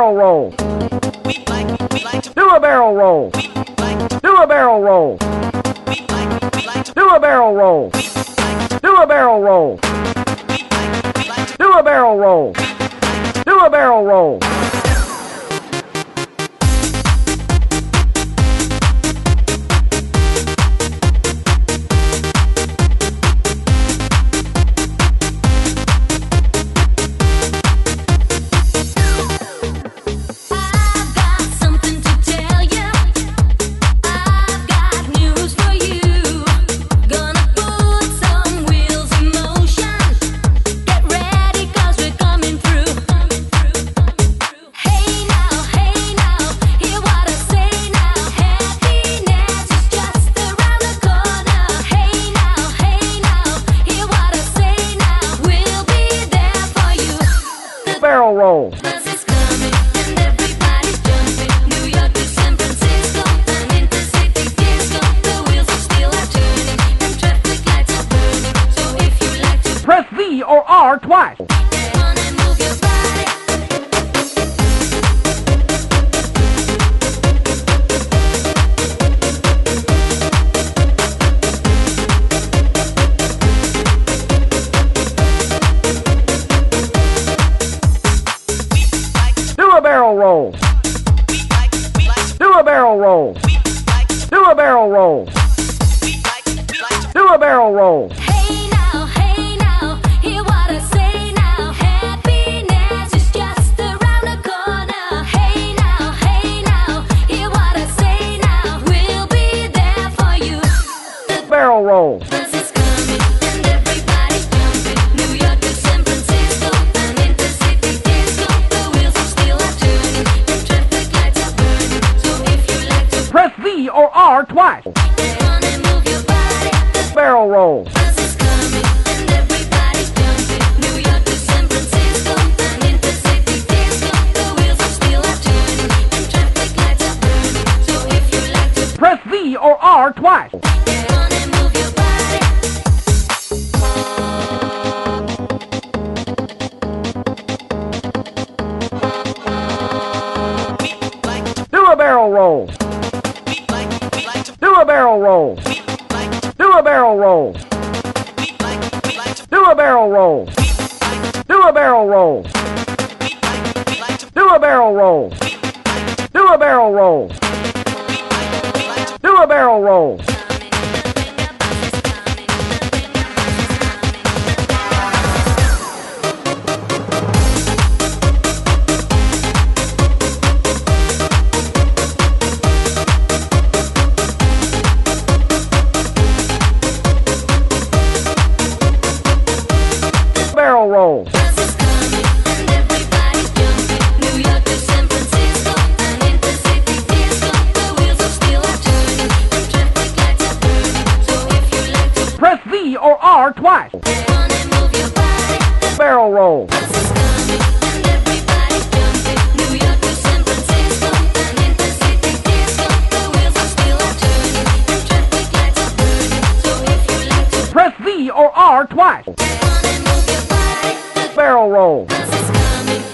barrel roll. Do a barrel roll. Do a barrel roll. Do a barrel roll. Do a barrel roll. Do a barrel roll. Do a barrel roll. Barrel roll. Bus is coming and everybody's jumping. New York to San Francisco, an intercity disco. The wheels of steel are turning and traffic lights are burning. So if you like to Press V or R twice. get on and move your body. Do a barrel roll. Do a barrel roll. Do a barrel roll. Do a barrel roll. Hey now, hear what I say now. Happiness is just around the corner. Hey now, hear what I say now. We'll be there for you. The Barrel roll. bus is coming and everybody's jumping. New York to San Francisco, an intercity disco. The wheels of steel are turning and traffic lights are burning. So if you like to Press V or R twice. get on and move your body. The Barrel roll. bus is coming and everybody's jumping. New York to San Francisco, an intercity disco. The wheels of steel are turning and traffic lights are burning. So if you like to Press V or R twice. get on and move your body. Do a barrel roll. Do a barrel roll. Do a barrel roll. Do a barrel roll. Do a barrel roll. Do a barrel roll. Do a barrel roll. Do a barrel roll. Barrel roll. Bus is coming and everybody's jumping. New York to San Francisco, an intercity disco. The wheels of steel are turning and traffic lights are burning. So if you like to Press V or R twice. get on and move your body. The Barrel roll. bus is coming and everybody's jumping. New York to San Francisco, an intercity disco. The wheels of steel are turning and traffic lights are burning. So if you like to Press V or R twice. get on and move your body. The Barrel roll. bus is coming